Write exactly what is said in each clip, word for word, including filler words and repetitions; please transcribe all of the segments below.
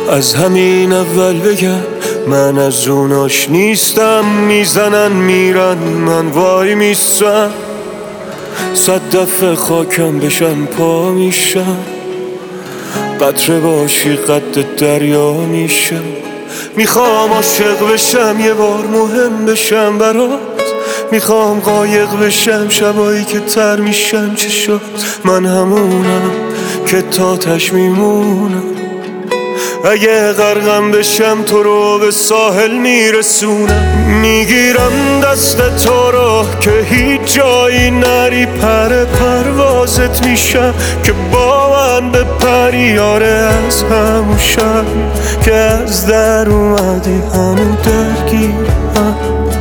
از همین اول بگم من از اوناش نیستم. میزنن میرن من وای میستم، صد دفعه خاکم بشن پا میشم. قطره باشی قد دریا میشم. میخوام عاشق بشم یه بار مهم بشم برات. میخوام قایق بشم شبایی که تر میشم چشات. من همونم که تاتش میمونم. اگه غرقم بشم تو رو به ساحل میرسونم. میگیرم دست تو رو که هیچ جایی نری. پر پروازت میشم که با من به پری. آره از همون شب که از در اومدی هنو درگیرم.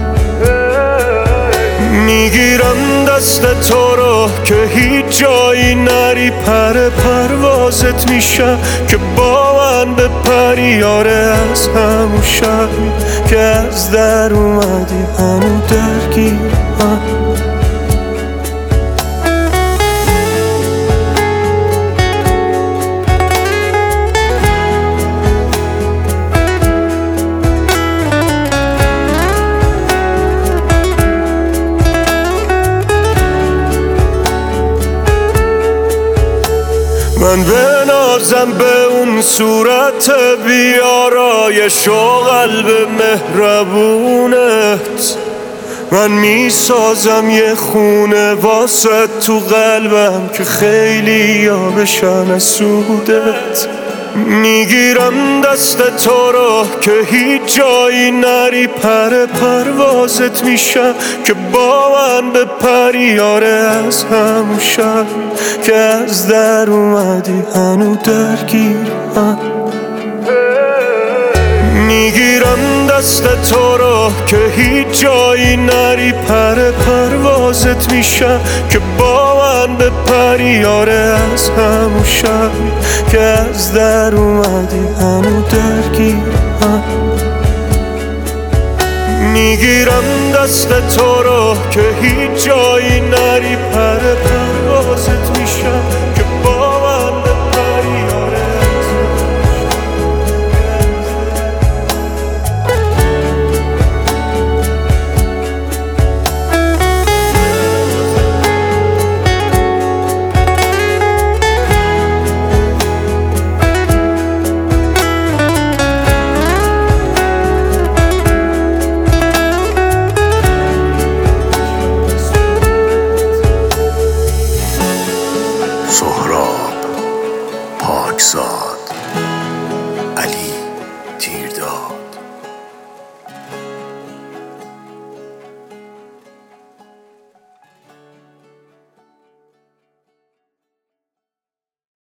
میگیرم دست تو رو که هیچ جایی نری. پر پروازت میشم که با من به پری. آره از همون شب که از در اومدی هنو درگیرم. من بنازم به اون صورت بیارایش و قلب مهربونت. من میسازم یه خونه واسه تو قلبم که خیلی ها بشن از سودت. میگیرم دست تو رو که هیچ جایی نری. پر پروازت میشم که با من به پری. آره از همون شب که از در اومدی هنو درگیرم. میگیرم دست تو رو که هیچ جایی نری. پر پروازت میشم که با من به پری. آره از همون شب که از در اومدی هنو درگیرم. میگیرم دست تو رو که هیچ جایی نری. پر